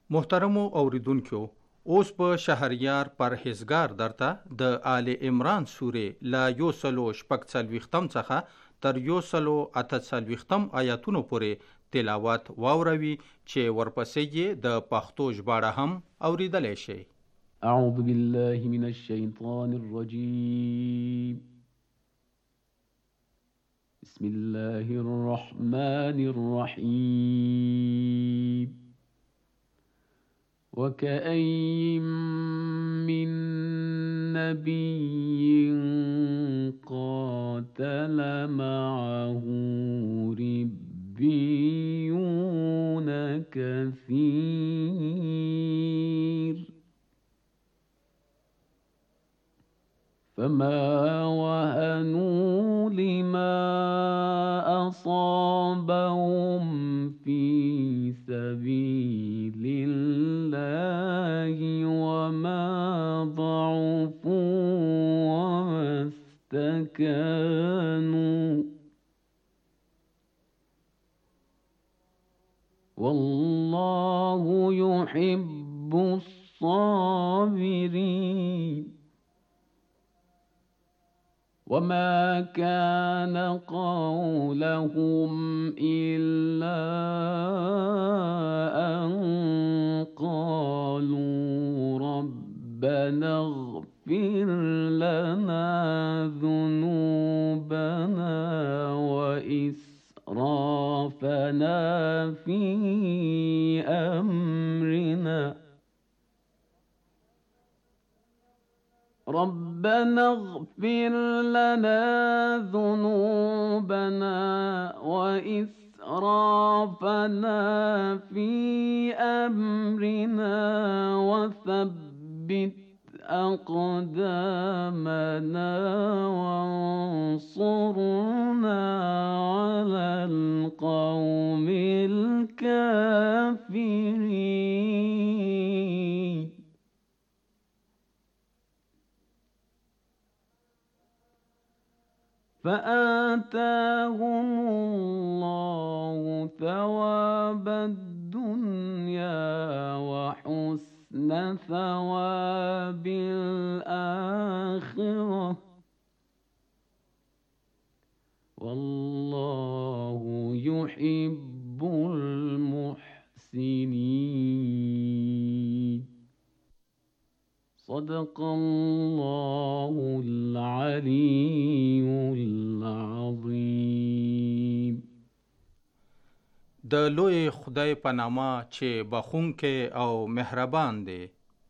محترمو اوریدونکو، اوس په شهریار پرهیزګار درته د آل عمران سورې لا 146 څخه تر 148 آیاتونو پورې تلاوت واوروي چې ورپسې یې د پښتو ژباړه هم اوریدلی شئ. اعوذ بالله من الشیطان الرجیم. بسم الله الرحمن الرحیم. وكأين من نبي قاتل معه ربيون كثير فما وهنوا لما أصابهم في سبيل الله وما ضعفوا وما استكانوا والله يحب الصابرين. وما كان قولهم إلا أن قالوا ربنا اغفر لنا ذنوبنا وإسرافنا في أمرنا ربنا اغفر لنا ذنوبنا وإسرافنا في أمرنا وثبت أقدامنا وانصرنا على القوم الكافرين. فآتاهم الله ثواب الدنيا وحسن ثواب الآخرة والله يحب المحسنين. صدق الله العلي العظيم. د لوی خدای په نامه چې بخښونکی او مهربان دی.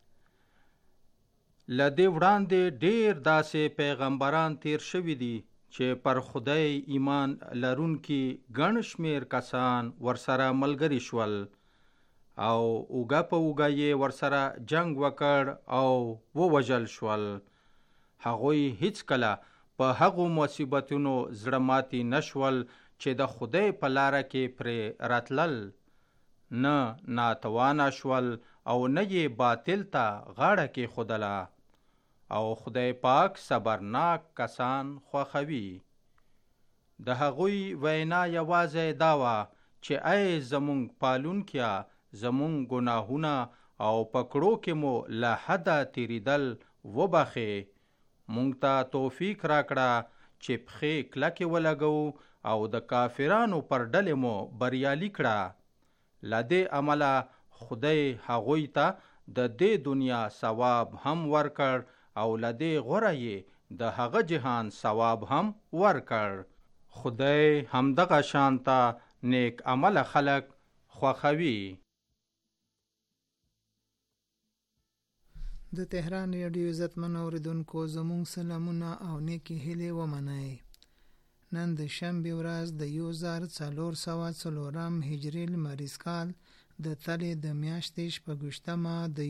له دې وړاندې ډېر داسې پیغمبران تیر شوي دي چې پر خدای ایمان لرونکي ګڼ شمېر کسان ورسره ملګري شول او اوږه په اوږه یې ورسره جنگ وکړ او ووژل شول. هغوی هیڅکله په هغو مصیبتونو زړه ماتي نشول چې د خدای په لاره کې پرې راتلل، نه ناتوانه شول او نه یې باطل ته غاړه کېښودله. او خدای پاک صبرناک کسان خوښوي. د هغوی وینا یوازې دا وه چې ای زمونږ پالونکیه، زمونږ ګناهونه او پکړو کې مو له حده تیریدل وبخې، مونږ ته توفیق راکړه چې پښې کلکې ولګو او د کافرانو پر ډلې مو بریالي کړه. له دې عمله خدای هغوی ته د دې دنیا ثواب هم ورکړ او له دې غوره یې د هغه جهان ثواب هم ورکړ. خدای همدغه شانته نیک عمله خلق خوښوي. د تهران ریډیو عزتمن اوریدونکو، زموږ سلامونه او نیکی هیلې ومنئ. نن د شنبې ورځ د 1404 هجري لمریز کال د تلې د میاشتې شپږویشتمه د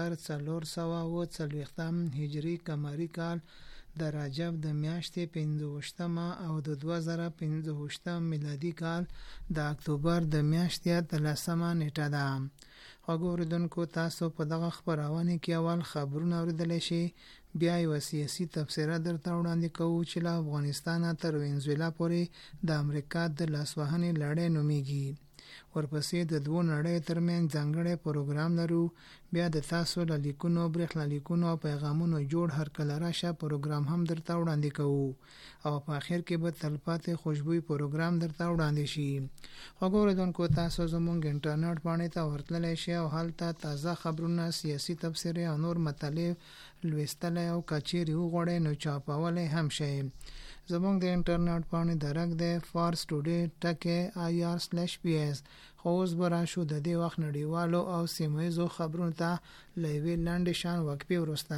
1440 هجري قمري کال د رجب د میاشتې 15مه او د 2015 میلادي کال د اکتوبر د میاشتې 13مه نیټه ده. اوریدونکو، تاسو په دغه خبرونه کې اول خبرونه اوریدلی شئ، بیا یو سیاسي تبصره درته وړاندې کوو چې له افغانستان تر وینزویلا پورې د امریکا د لاسوهنې لړۍ نومیږي. ورپسې د دوو نړۍ ترمنځ ځانګړی پروګرام لرو. بیا د تاسو له لیکونو، برېښنالیکونو او پیغامونو جوړ هر کله راشه پروګرام هم درته وړاندې کوو او په آخر کې به تلپاتې خوشبوي پروګرام درته وړاندې شي. خوږو اورېدونکو، تاسو زموږ انټرنیټ پاڼې ته ورتللی شئ او هلته تازه خبرونه، سیاسي تبصرې او نور مطالب لوستلی او که چیرې وغواړئ نو چاپولی هم شئ. زموږ د انټرنیټ پاڼې درک دی farstoday.ir/ps. خو اوس به راشو د دې وخت نړیوالو او سیمه ییزو خبرونو ته له یوې لنډې شان وقفې وروسته.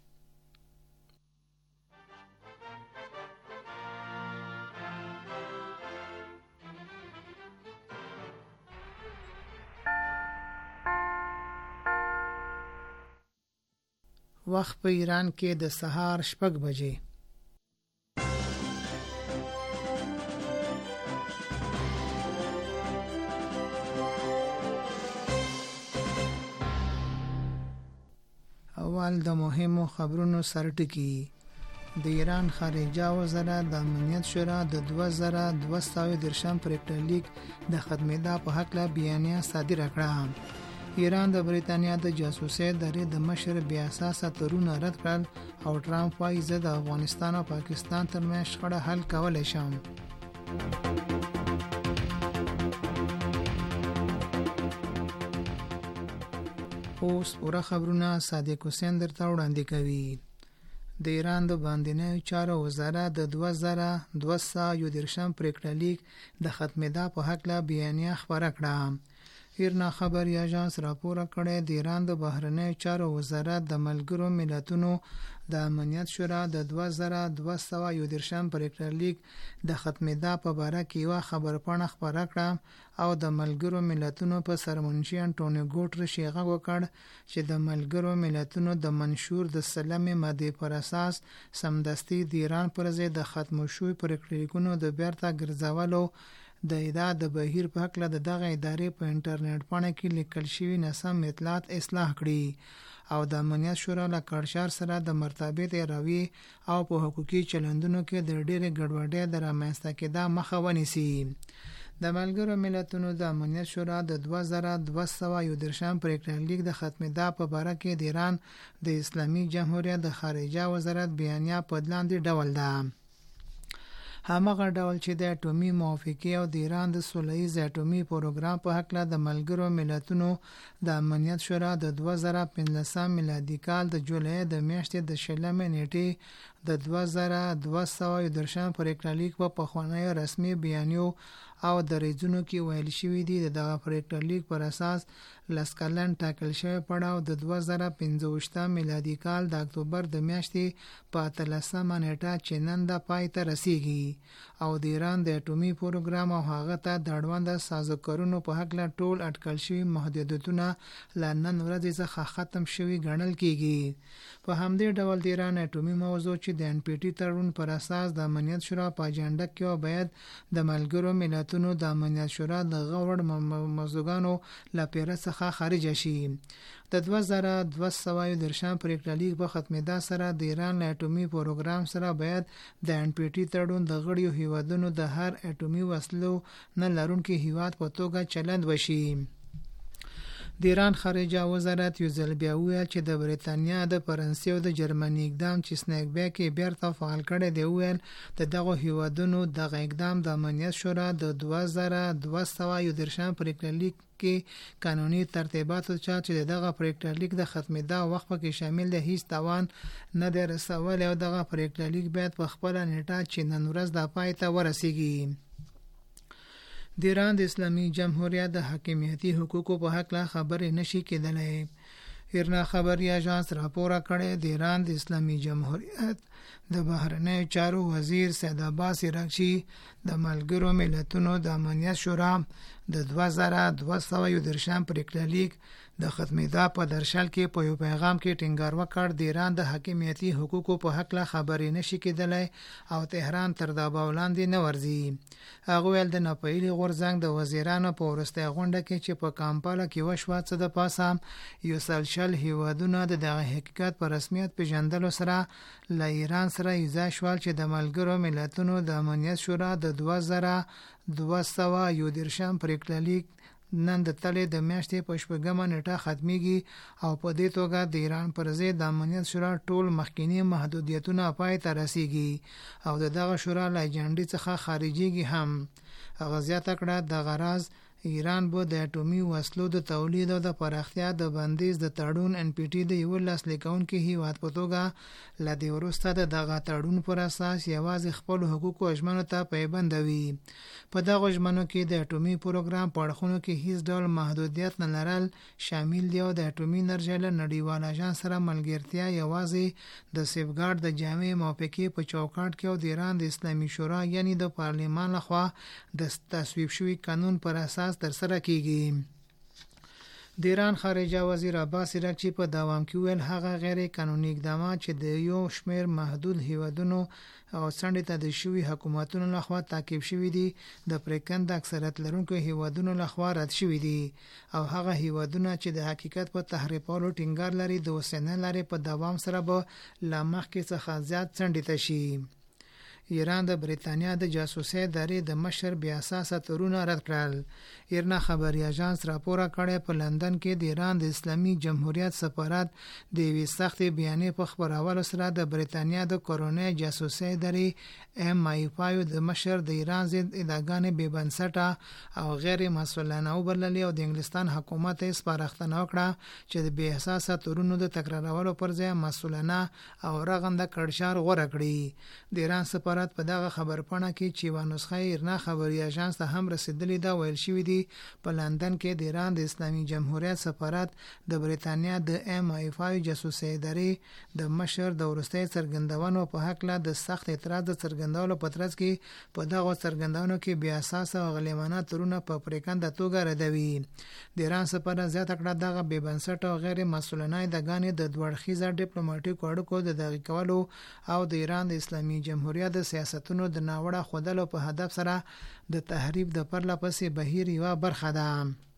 وخت په ایران کې د سهار 6 بجې. اول د مهمو خبرونو سرټکی. د ایران خارجه وزارت د امنیت شورا د 2230 پریکړه لیک د ختمېدا په هکله بیانیه صادره کړه. ایران د بریتانیا د جاسوسۍ ادارې د مشر بې اساسه تورونه رد کړل او ټرمپ وایي زه د افغانستان او پاکستان ترمنځ شخړه حل کولی شم. اوس پوره خبرونه صادق حسین درته وړاندې کوي. د ایران د باندنیو چارو وزارت د 2230 پریکړه لیک د ختمېدا په هکله بیانیه خپره کړه. ایرنا خبري اژانس راپور کړی د ایران د بهرنیو چارو وزارت د ملګرو ملتونو د امنیت شورا د 2230 پریکړه لیک د ختمېدا په باره کې یوه خبرپاڼه خپره کړه او د ملګرو ملتونو په سرمنشي انټونیو ګوټرش یې غږ وکړ چې د ملګرو ملتونو د منشور د سلمې مادې پر اساس سمدستي د ایران پر ضد د ختم شوي پریکړه لیکونو د بیرته ګرځولو د ادعا د بهیر په هکله د دغه ادارې په انټرنیټ پاڼه کې لیکل شوي ناسم اطلاعات اصلاح کړي او د امنیت شورا له کارشار سره د مرتبط روي او په حقوقي چلندونو کې د ډېرې ګډوډۍ د رامنځته کېدا مخه ونیسي. د ملګرو ملتونو د امنیت شورا د 2230 پریکړه لیک د ختمېدا په باره کې د ایران د اسلامي جمهوریت د خارجه وزارت بیانیه په لاندې ډول ده. همغه ډول چې د اټومي موافقې او د ایران د سولهییز اټومي پروګرام په هکله د ملګرو ملتونو د امنیت شورا د 2015 میلادي کال د جولای د میاشتې د 20 نیټې د 2230 پریکړه لیک په پخوانیو رسمي بیانیو او دریځونو کې ویل شوي دي. دغه پریکړه لیک پر اساس لسکلن ټاکل شوی پړاو د 2015 میلادي کال د اکتوبر د میاشتې په 13 نیټه چې نن د پای ته رسیږي او د ایران د اټومي پروګرام او هغه ته د اړوند سازوکارونو په هکله ټول اټکل شوي محدودیتونه له نن ورځې څخه ختم شوي ګڼل کیږي. په همدې ډول د ایران اټومي موضوع چې د NPT تړون پر اساس د امنیت شورا په اجنډا کې او باید د ملګرو ملتونو د امنیت شورا د غوړ موضوعګانو له پیره څخه خارج شي. د 2230 پریکړه لیک په ختمېدا سره د ایران له اټومي پروګرام سره باید د NPT تړون د غړیو هیوادونو د هر اټومي وسلو نه لرونکي هیواد په توګه چلند وشي. د ایران خارجه وزارت یو ځل بیا وویل چې د بریتانیا، د فرانسې او د جرمني اقدام چې سنیکبیک یې بیرته فعال کړی دی وویل د دغو هیوادونو دغه اقدام د امنیت شورا د 2230 پریکړه لیک کې قانوني ترتیباتو چې دغه پریکړه لیک د ختمېدا وخت کې شامل دی هیڅ توان نه دی رسولی او دغه پریکړه لیک باید په خپله نیټه چې نن ورځ د پای ته ورسیږي. د ایران د اسلامي جمهوریت د حاکمیتي حقوقو په هکله خبرې نشي کېدلی. ایرنا خبري اژانس راپور کړی د ایران د اسلامي جمهوریت د بهرنیو چارو وزیر سید عباس عراقچي د ملګرو ملتونو د امنیت شورا د 2230 پریکړه لیک د ختمېدا په درشل کې په یو پیغام کې ټینګار وکړ د ایران د حاکمیتي حقوقو په هکله خبرې نشي کېدلی او تهران تر دباو لاندې نه ورځي. هغه ویل د ناپیلي غورځنګ د وزیرانو په وروستۍ غونډه کې چې په کامپالا کې وشوه څه د پاسه 100 شل هیوادونه د دغه حقیقت په رسمیت پیژندلو سره له ایران سره یوځای شول چې د ملګرو ملتونو د امنیت شورا د 2231 پریکړه لیک نن د تلې د میاشتې په شپږمه نیټه ختميږي او په دې توګه د ایران پر ضد د امنیت شورا ټول مخکینی محدودیتونه پای ته رسیږي او دغه شورا له اجنډې څخه خارجيږي هم. هغه زیاته کړه د غرض ایران به د اټومي وسلو د تولید او د پراختیا د بندیز د تړون NPT د یو لاسلیکونکي هیواد په توګه لدی ورسته دغه تړون پر اساس یوازې خپل حقوق او ژمنو ته پابند وي. په دغه ژمنو کې د اټومي پروګرام په اړخونو کې هیڅ ډول محدودیت نه لرل شامل دی او د اټومي انرژي له نړیوال اژانس سره ملګرتیا یوازې د سیفګارد د جامع موافقې په چوکاټ کې او د ایران د اسلامي شورا یعنی د پارلمان لخوا د تصویب شوی قانون پر اساس ترسره کیږي. د ایران خارجه وزیر عباس عراقچی په دوام کې ویل هغه غیر قانوني اقدامات چې د یو شمېر محدود هیوادونو او څنډې ته د شوی حکومتونو لخوا تعقیب شوی دي د پریکند اکثریت لرونکو هیوادونو لخوا رد شوی دي او هغه هیوادونه چې د حقیقت په تحریفولو ټینګار لري د اوسنۍ لارې په دوام سره به لا مخکې څخه زیات څنډې ته شي. ایران د بریتانیا د جاسوسي ادارې د مشر بیا اساسه تورونه رد کړل. ایرنا خبري اژانس راپور کړی په لندن کې د ایران د اسلامي جمهوریت سفارت د وی سخت بیانې په خبرولو سره د بریتانیا د کورونای جاسوسي ادارې MI5 د مشر د ایران ضد ادعاګانې بې بنسټه او غیر مسؤلانه وبللې او د انګلستان حکومت یې سپارښتنه وکړه چې د بې اساسه تورونو د تکرارولو پر ځای مسؤلانه او رغنده کړشار غوړه کړي. د ایران سفارت په دغه خبرپاڼه کې چې و نسخه ایرنا خبري اژانس ته هم رسیدلې دا ویل شوی دی په لندن کې د ایران د اسلامي جمهوریت سفارت د بریتانیا د MI5 جاسوسي ادارې د مشر د ورستۍ څرګندونو په حق له د سخت اعتراض د څرګندولو په ترڅ کې په دغه څرګندونو کې بیا اساس او غلیمانه تورونه په پریکنده توګه ردوي. د ایران سفارت زیاته کړه دغه بې بنسټه او غیر مسؤلانه ادعاګانې د دوړخیزه ډیپلوماټیکو اړیکو د دقیق کولو او د ایران د اسلامي جمهوریت د سیاستونو د ناوړه خودلو په هدف سره د تحریف د پرله پسې بهیر یوه برخه ده.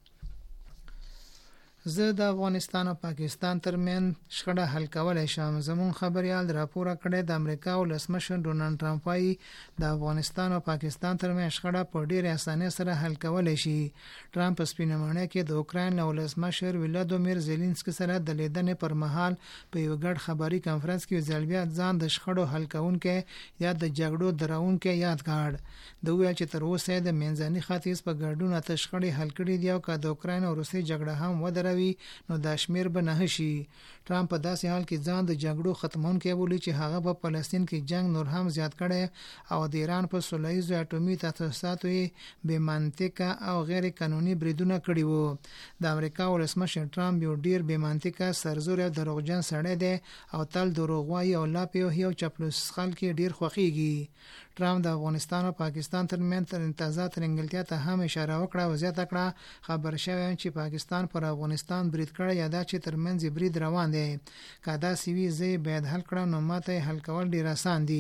زه د افغانستان او پاکستان ترمن شخړه حل کولای شم. زمون خبريال راپور کړی د امریکا ولسمشر ډونالد ټرمپ وايي د افغانستان او پاکستان ترمن شخړه په ډیره اسانه سره حل کولای شي. ټرمپ سپینمانه کې د اوکراین ولسمشر ولادیمیر زيلنسکي سره د لیدنې پر مهال په یو ګډ خبري کانفرنس کې ځلبیا ځان د شخړو حل کوونکې یا د جګړو دراونکې یاد کړ. د ویل چې تر اوسه د منځني ختیځ په ګډون تشخړې حل کړي دی او د اوکراین او روسي جګړه هم ودروي نو د شمیر به نه شي. ټرمپ په داسې حال کې ځان د جګړو ختمونکي بولی چې هغه په فلسطین کې جنگ نور هم زیات کړي او د ایران په سولهییز اټومي تاسیساتو بې منطقه او غیر قانوني بریدونه کړي وو. د امریکا ولسمشر ټرمپ یو ډیر بې منطقه سرزور او دروغجن سړی دی او تل دروغ وایي او لا په یو چپلوس خلک ډیر خوخيږي. ټرمپ د افغانستان او پاکستان ترمنځ امتیازات رنګلتیا ته هم اشاره وکړه او زیاته کړه خبر شوی چې پاکستان پر افغانستان برید کړی یا دا چې ترمنځ برید روان دی. کدا سیوی زی باید حل کړه نو ماته حل کول ډیر آسان دي.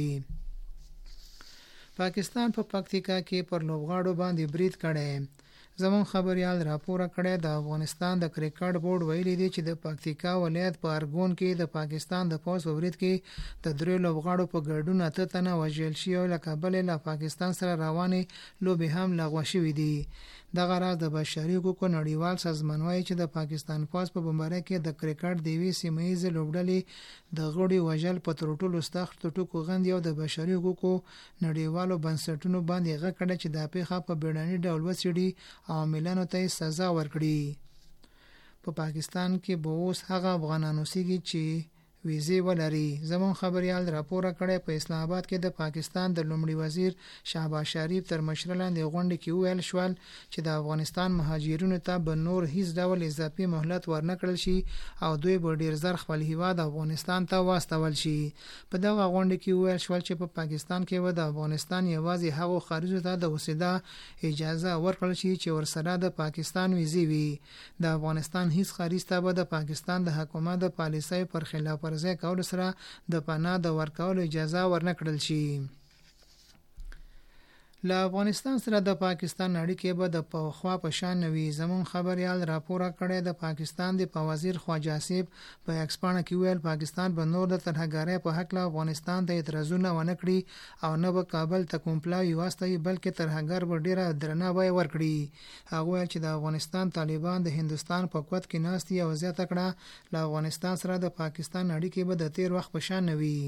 پاکستان په پکتیکا کې پر لوبغاړو باندې برید کړی. زمون خبريال راپور کړی د افغانستان د کرکټ بورډ ویلي دی چې د پکتیکا ولایت په ارګون کې د پاکستان د پوز ورید کې د درې لوبغاړو په ګډون اته تنه وژل شوي او له کابل له پاکستان سره روانې لوبې هم لغوه شوې دي. دغه راز د بشري حقوقو نړیوال سازمان وايي چې د پاکستان پوز په بمبارۍ کې د کرکټ د وی سیمایي لوبډلې د غړي وژل په تر ټولو سخت ټکو غندي او د بشري حقوقو نړیوالو بنسټونو باندې غږ چې د پیښه په بیړني ډول وڅېړي او عاملانو ته سزا ورکړي. په پاکستان کې به اوس هغه افغانانو سیږي چې ویزه ولري. زمون خبريال راپور کړی په اسلام آباد کې د پاکستان د لومړي وزیر شهباز شریف تر مشرۍ لاندې غونډه کې ویل شول چې د افغانستان مهاجرینو ته به نور هیڅ ډول اضافي مهلت ورنکړل شي او دوی به ډیر زر خپل هیواد افغانستان ته واستول شي. په دغه غونډه کې ویل شول چې په پاکستان کې و د افغانستان یوازې هغو خارجو ته د اوسېدا اجازه ورکړل شي چې ورسره د پاکستان ویزه وي. د افغانستان هیڅ خارج ته به د پاکستان د حکومت د پالیسۍ پر خلاف ورزي کول سره د پناه د ورکولو اجازه ورنکړل شي. له افغانستان سره د پاکستان اړیکې به د پخوا په شان وي. زمون خبريال راپور کړی د پاکستان د وزیر خواجه آصف په ایکسپانه کې ویل پاکستان به نور د ترهګرۍ په حق له افغانستان ته اعتراضونه ونه کړي او نه به کابل ته کوم پلاوی واستوي بلکې ترهګر به ډیره درناوی ورکړي. هغه ویل چې د افغانستان طالبان د هندستان په قوت کې ناست دي او زیاته کړه له افغانستان سره د پاکستان اړیکې به د تیر وخت په شان وي.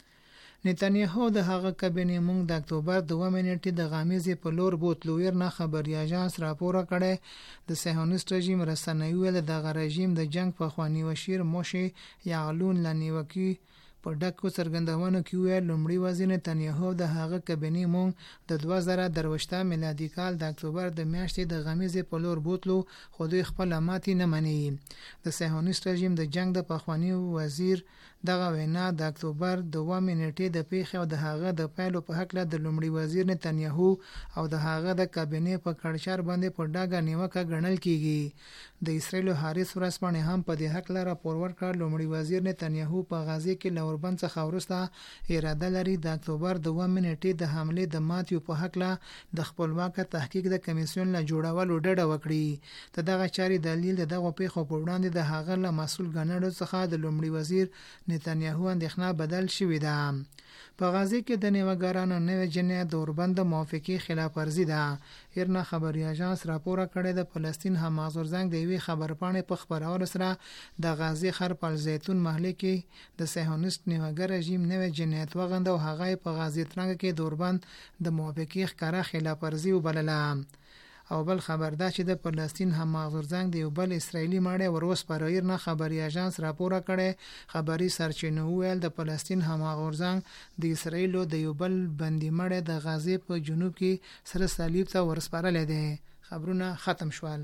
نتانیاهو د هغه کابینې مونږ د اکتوبر 2 نیټې د غامیزې په لور بوتلو نه خبري اژانس راپور کړی. د صهیونیست رژیم رسنیو ویل د غ رژیم د جنگ په خوانی وشیر موشي یعلون لنیوکی په ډکو څرګندونو کې ویل لومړی وزیر نتانیاهو د هغه کابینې مونږ د 2023 میلادي کال د اکتوبر د میاشتې د غامیزې په لور بوتلو خو دوی خپل ماتې نه مني. د صهیونیست رژیم د جنگ د پخوانی وزیر دغه وینا د اکتوبر 2 نیټې د پیښې او د هغه د پایلو په حق له د لومړي وزیر نتانیاهو او د هغه د کابینې په کړچار باندې په ډاګه نیوکه ګڼل کیږي. د اسرایل حارث ورسپانې هم په دې حق لپاره راپور ورکړ. لومړي وزیر نتانیاهو په غزه کې لوربند څخه ورسته اراده لري د اکتوبر 2 نیټې د حمله د ماتیو په حق له د خپلواک تحقیق د کمیسیون له جوړولو ډډه وکړي. دغه چاري دلیل دغه پیښو په وړاندې د هغه له مسؤل ګڼلو څخه د لومړي وزیر نتانیاهو اندېښنه بدل شوې ده. په غزه کې د نیوګرانو نوې جنایت د اوربند موافقې خلاف ورزي ده. ایرنا خبري اژانس راپور کړی د فلسطین حماس ورزنګ د یوې خبرپاڼې په خبرولو سره د غزه خر په زیتون محله کې د صهیونیست نیوګر رژیم نوې جنایت وغند او هغه په غزه ترنګ کې د اوربند د موافقې ښکارا خلاف ورزي وبلله. او بل خبر دا چې د فلسطین حماس ورزنګ د یو بل اسرایلی ماړه وروس پریر نه خبري اژانس راپور کړی. خبري سرچینو ویل د فلسطین حماس ورزنګ د اسرایلو د یو بل بندي ماړه د غزه په جنوب کې سره صلیب ته ورسپارل دي. خبرونه ختم شول.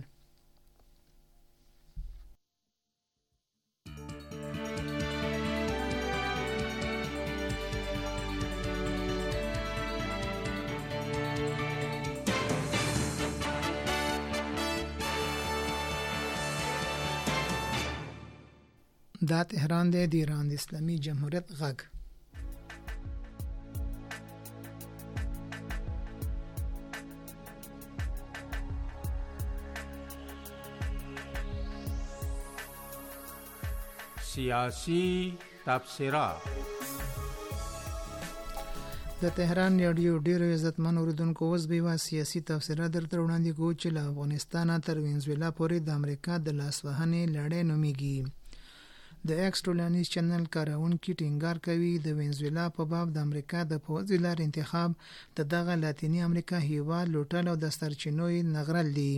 دا تهران دی د ایران د اسلامي جمهوریت غږ. سیاسی تبصره د تهران رادیو ډیرو عزتمن اوریدونکو اوس به وا سیاسي تبصره درته وړاندې کوو چې له افغانستان تر وینزویلا پورې د امریکا د لاسوهنې لړۍ نومیږي. د ایکس ټولنیز چینل کارونکي ټینګار کوي د وینزویلا په باب د امریکا د پوځي لار انتخاب دغه لاتینی امریکا هیواد لوټل او د سرچینو نغرل دي.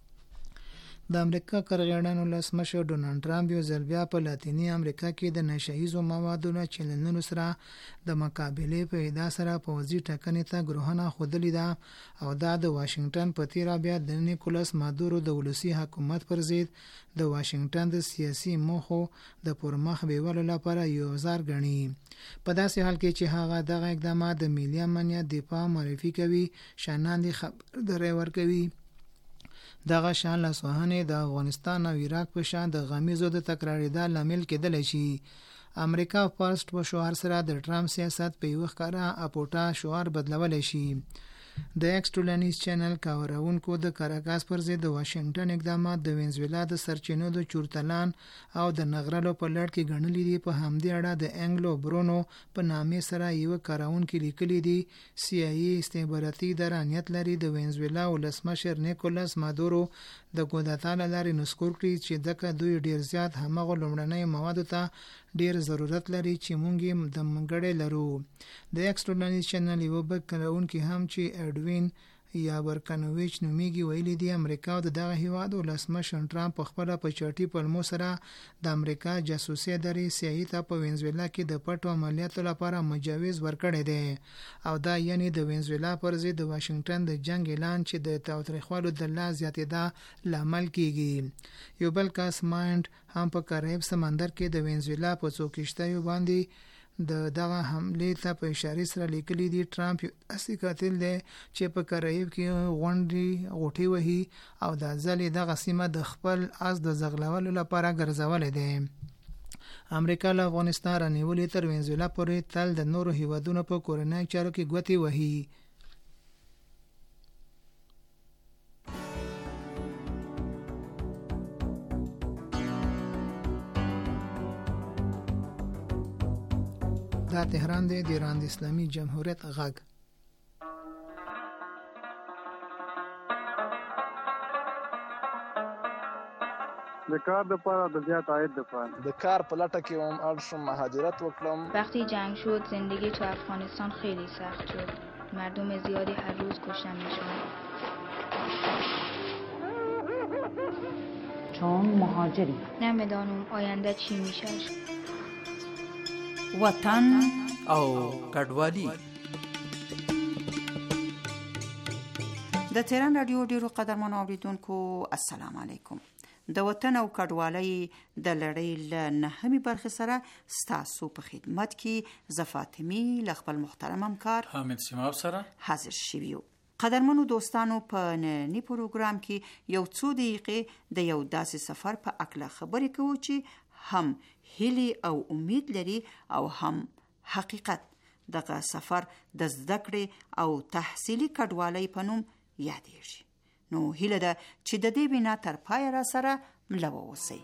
د امریکا کارګرانو لاسمشر ډونالد ټرمپ یو ځل بیا په لاتینی امریکا کې د نشهیزو موادو چلنونو سره د مقابله په ادعا سره پوځي ټکنې ته ګروهنه خودلې ده او دا د واشنگټن په تیر بیا د نیکولاس مادورو د ولسی حکومت پر ضد د واشنگټن د سیاسي موخو د پرمخ بیولو لپاره یو ځار غني. په داسې حال کې چې هغه دغه اقدامات د ملي امنیت دفاع معرفي کوي شانان دي خبر درې ورکوي. دغه شان لاسوهنې د افغانستان او عراق په شان د غمیزو د تکراریدا لامل کېدل شي. امریکا فرست په شعار سره د ټرمپ سیاست په یو ښکارا اپوټا شعار بدلول شي. د ایکس ټولنیز چینل کاورونکو د کاراکاس پر ضد د واشنگټن اقدامات د وینزویلا د سرچینو د چورتلان او د نغرلو په لړ کې ګڼلې دي. په همدې اړه د انګلو برونو په نامې سره یو کاراونکي لیکلي دي سی ای استخباراتي درانیت لري د وینزویلا ولسمشر نیکولاس مادورو د کودتا لارې نسکور کړي چې دغه دوی ډیر زیات همغه لومړنۍ موادو ته ډیر ضرورت لري چې مونږ د منګړې لرو. د ایکس ټولنیز چینل یو بل کارونکي هم چې اډوین یا برکنوویچ نومیږي ویلي دی امریکا او دغه هیواد ولسمشر ټرمپ په خپل په چاټي پلمو سره د امریکا جاسوسي ادارې CIA ته په وینزویلا کې د پټو عملیاتو لپاره مجوز ورکړی دی او دا یعنی د وینزویلا پر ضد د واشنگټن د جنگ اعلان چې د تاوتریخوالو د لا زیاتېدا لامل کیږي. یو بل کس مایند هم په کارایب سمندر کې د وینزویلا په څوکیشتایو باندې دغه حمله ته په اشاره سره لیکلي دي ټرمپ اصلي قاتل دی چې په کارایب کې غوټي وهي او د ځلې دغه سیمه د خپل اس د زغلولو لپاره ګرځولې ده. امریکا له افغانستان رانیولې تر وینزویلا پورې تل د نورو هیوادونو په کورنۍ چارو کې ګوتې وهي. دا تهران دی، د ایران د اسلامي جمهوریت غږ. د کار د پاره د زیات عاید د پاره د کار په لټه کې هم اړ شوم مهاجرت وکړم. وقتی جنگ شد زندگی تو افغانستان خیلی سخت شد. مردم زیادی هر روز کشته میشن. چون مهاجری نمیدانم آینده چی میشه. وطن او کډوالي. د تهران رادیو ډیرو قدرمنو اوریدونکو السلام علیکم. د وطن او کډوالۍ د لړۍ له نهمې برخې سره ستاسو په خدمت کې زفاتمی ل خپل محترم همکار حامد سیماب سره حاضر شویو. قدرمنو دوستانو په نننی پروګرام کې یو څو دقیقې د یو داسې سفر په اړه خبرې کوو چې هم هیلې او امید لري او هم حقیقت. دغه سفر د زده کړې او تحصیلي کډوالۍ په نوم یادېږي. نو هیله ده چې د دې بنا تر پای را سره مل واوسئ.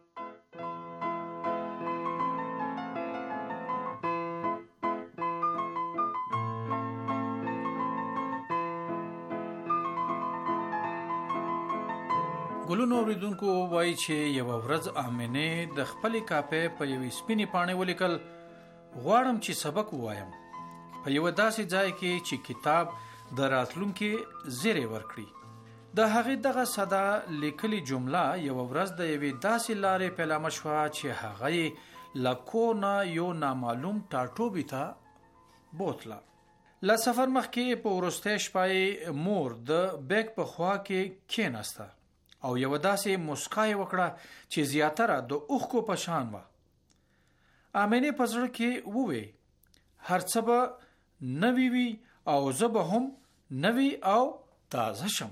ګلونو اوریدونکو وایي چې یو ورځ امینه د خپل کاپې په یوې سپینې پاڼې ولیکل غواړم چې سبق ووایم په یو داسې ځای کې چې کتاب د راتلونکي زیری ورکړي. د هغې دغه ساده لیکلي جمله یو ورځ د یوې داسې لارې پیلامه شوه چې هغه یې له کور نه یو نامعلوم ټاټوبي ته بوتله. له سفر مخکې په وروستۍ شپه یې مور د بیګ په خوا کې کېناسته او یو داسې مسکا یې وکړه چې زیاتره د اوښکو په شان وه. امینې په زړه کې ووې هر څه به نوي وي او زه به هم نوي او تازه شم.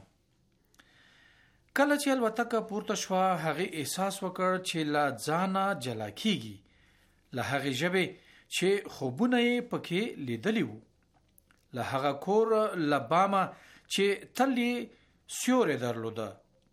کله چې الوتکه پورته شوه هغې احساس وکړ چې له ځانه جلا کیږي له هغې ژبې چې خوبونه یې پکې لیدلی وو، له هغه کور له بامه چې تل یې سیوری درلوده.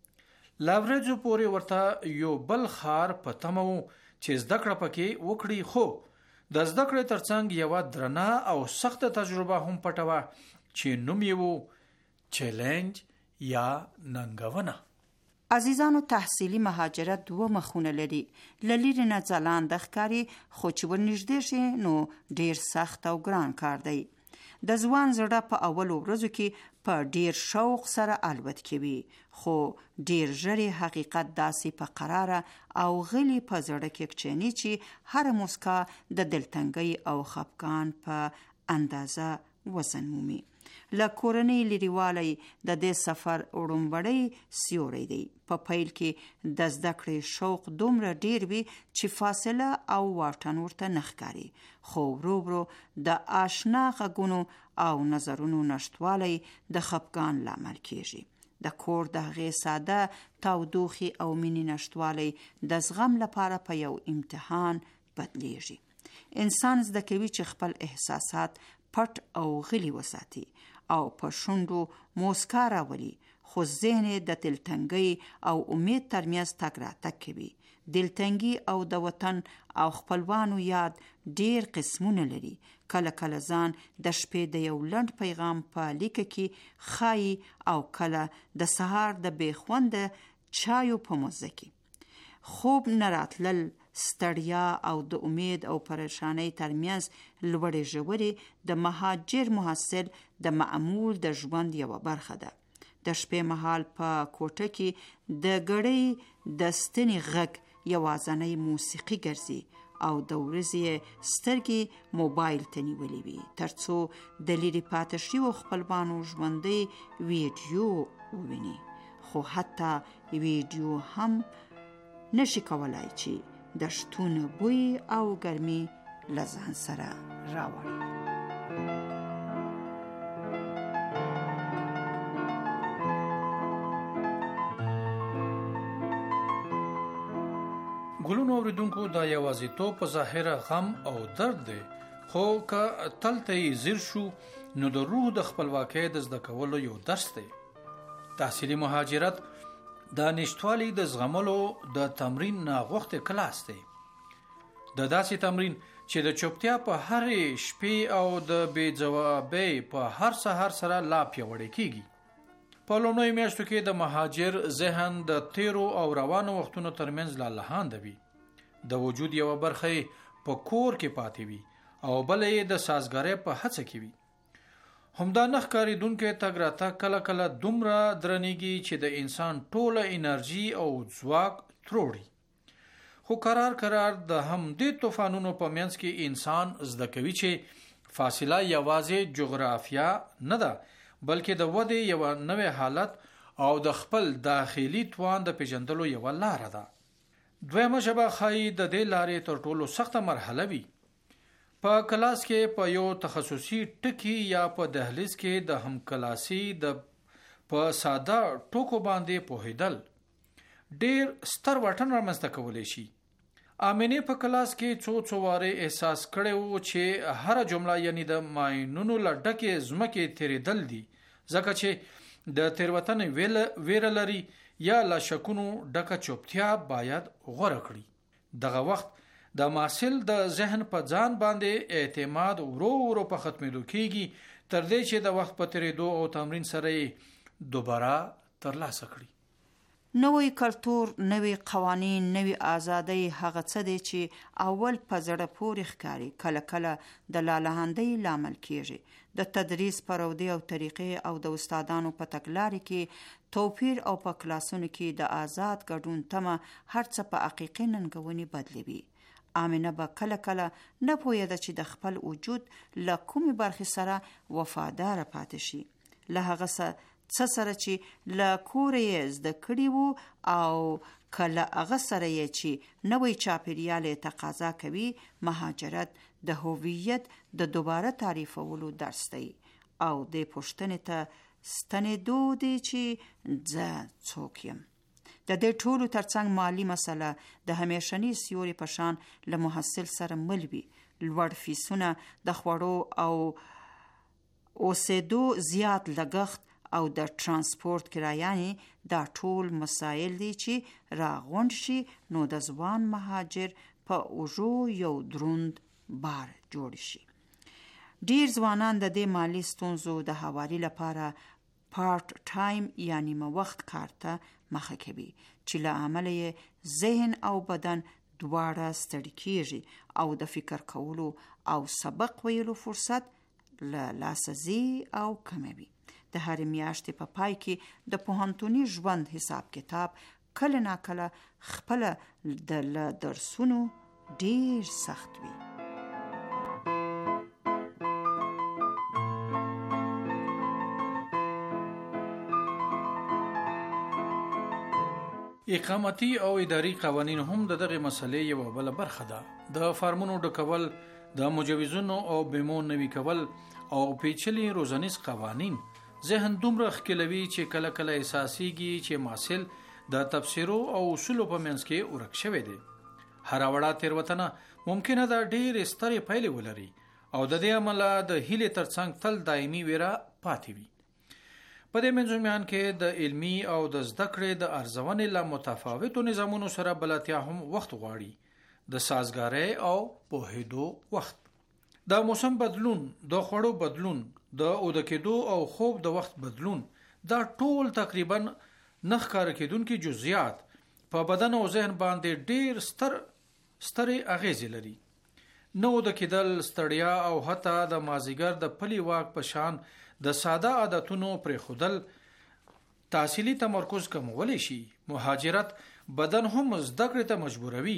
له ورځو پورې ورته یو بل ښار په تمه و چې زده کړه پکې وکړي، خو د زده کړې ترڅنګ یوه درنه او سخته تجربه هم پټه وه چې نوم یې و چیلنج یا ننګونه. عزیزانو، تحصیلي مهاجرت دوه مخونه لري. له لرې نه ځلانده ښکاري، خو چې ورنږدې شي نو ډیر سخت او ګران کار دی. د ځوان زړه په اولو ورځو کې په ډیر شوق سره الوت کوي، خو ډیر ژر حقیقت داسې په قراره او غلی په زړه کې کښیني چې هر مسکا د دلتنګۍ او خفګان په اندازه وزن مومي. له کورنۍ لرېوالی د دې سفر وړومبنی سیوری دی. په پیل کې د زده کړې شوق دومره ډیر وي چې فاصله او واټن ورته نه ښکاري، خو ورو ورو د آشنا غږونو او نظرونو نشتوالی د خفګان لامل کیږي. د کور د هغې ساده تودوخې او مینې نشتوالی د زغم لپاره په یو امتحان بدلیږي. انسان زده کوي چې خپل احساسات پټ او غلی وساتي او په شونډو موسکا راولي، خو ذهن د دلتنګۍ او امید ترمنځ تګ راتګ کوي. دلتنګي او د وطن او خپلوانو یاد ډیر قسمونه لري. کله کله ځان د شپې د یو لنډ پیغام په لیکه کې خایي او کله د سهار د بېخونده چایو په مزه کې. خوب نه راتلل، ستړیا او د امید او پریشانۍ ترمنځ لوړې ژورې د مهاجر محصل د معمول د ژوند یوه برخه ده. د شپې مهال په کوټه کې د ګړۍ د ستنې غږ یوازنۍ موسیقي ګرځي او د ورځې سترګې موبایل ته نیولې وي ترڅو د لرې پاتې شویو خپلوانو ژوندۍ ویډیو وویني. خو حتی ویډیو هم نشي کولای چې د شتون بوی او ګرمي له ځان سره راوړي. ګلونو اوریدونکو، دا یوازیتوب په ظاهره غم او درد دی، خو که تلته یې زیر شو نو د روح د خپلواکۍ د زده کولو یو درس دی. تحصیلي مهاجرت د نشتوالي د زغملو د تمرین نه غوښتې کلاس دی. د داسې تمرین چې د چوپتیا په هرې شپې او د بې ځوابۍ په هر سهار سره لا پیاوړی کیږي. په لومړیو میاشتو کې د مهاجر ذهن د تیرو او روانو وختونو ترمنځ لالهانده وي. د وجود یو برخه په کور کې پاتې وي او بل یې د سازګارۍ په هڅه کې وي. همدا نخ کاریدونکو تګ راتګ کله کله دومره درنیږي چې د انسان ټوله انرژي او ځواک تروړي. خو قرار د همدې طوفانونو په منځ کې انسان زده کوي چې فاصله یوازې جغرافیا نه ده، بلکې د ودې یو نوې حالت او د خپل داخلي توان د پیژندلو یو لار ده. دویمه ژبه خای د دې لارې تر ټولو سخته مرحله وي. په کلاس کې په یو تخصصي ټکی یا په دهلیز کې د همکلاسي د په ساده ټکو باندې پوهیدل ډیر ستر واټن رامنځته کولی شي. آمینه په کلاس کې څو واره احساس کړي وو چې هر جمله یعنی د ماینونو لډکه زمکه تیریدل دي، ځکه چې د تیروتنې ویره لري یا لا شکونو ډکه چوپتیا باید غوره کړي. دغه وخت د محصل د ذهن په ځان باندې اعتماد ورو په ختمېدو کېږي تر دې چې د وخت په تیریدو او تمرین سره دوباره ترلاسه کړي. نوې کلتور، نوې قوانین، نوې ازادۍ هغه څه دی چې اول په زړه پورې ښکاري کله کله د لالهاندۍ لامل کېږي. د تدریس پرودې او طریقې او د استادانو په تګلارې کې توپیر او په کلاسونو کې د آزاد ګډون تمه هر څه په حقیقي ننګونې بدلوي. آمینه به کله کله نه پوهېده چې د خپل وجود له کومې برخې سره وفاداره پاتې شي، له هغه څه سره چې له کوره یې زده کړي وو او کله هغه سره یې چې نوی چاپېریال یې تقاضا کوي. مهاجرت د هویت د دوباره تعریفولو درس دی او د پوښتنې ته ستنېدو دی چې زه څوک یم. د دې ټولو ترڅنګ مالی مسله د همیشني سیوري په شان له محصل سره مل وي. لوړ فیسونه، د خوړو او اوسېدو زیات لګښت او د ترانسپورت کرایانې دا ټول مسایل دي چې راغونډ شي نو د ځوان مهاجر په اوږو یو دروند بار جوړ شي. ډیر ځوانان د دې مالی ستونزو د هواري لپاره پارت ټایم یا نیمه وخت کار ته مخه کوي چې له امله یې ذهن او بدن دواړه ستړي کیږي او د فکر کولو او سبق ویلو فرصت له لاسه ځي او کموي. د هرې میاشتې په پای کې د پوهنتوني ژوند حساب کتاب کله ناکله خپله د درسونو ډیر سخت وي. اقامتي او اداري قوانین هم دغه مسلې یو بل برخه ده. د فارمونو ډکول، د مجوزونو او بیمو نوي کول او پیچلي روزنیز قوانین ذهن دومره ښکلوي چې کله کله احساسيږي چې محصل د تفسیرو او اصولو په منځ کې ورک شوی دی. هر وړه تیروتنه ممکنه ده ډېر سترې پایلې ولري او د دې عمله د هیلې ترڅنګ تل دایمي ویره پاتې وي. په دې منځمیان کې د علمي او د زده کړې د ارزونې له متفاوتو نظامونو سره بلدتیا هم وخت غواړي. د سازګارۍ او پوهېدو وخت، د موسم بدلون، د خوړو بدلون، د اوده کېدو او خوب د وخت بدلون، دا ټول تقریبا نه ښکاره کېدونکي جزئیات په بدن او ذهن باندې ډېر سترې اغېزې لري. نه اوده کېدل، ستړیا او حتی د مازیګر د پلي واک په شان د ساده عادتونو پرېښودل تحصیلي تمرکز کمولی شي. مهاجرت بدن هم زده کړې ته مجبوروي،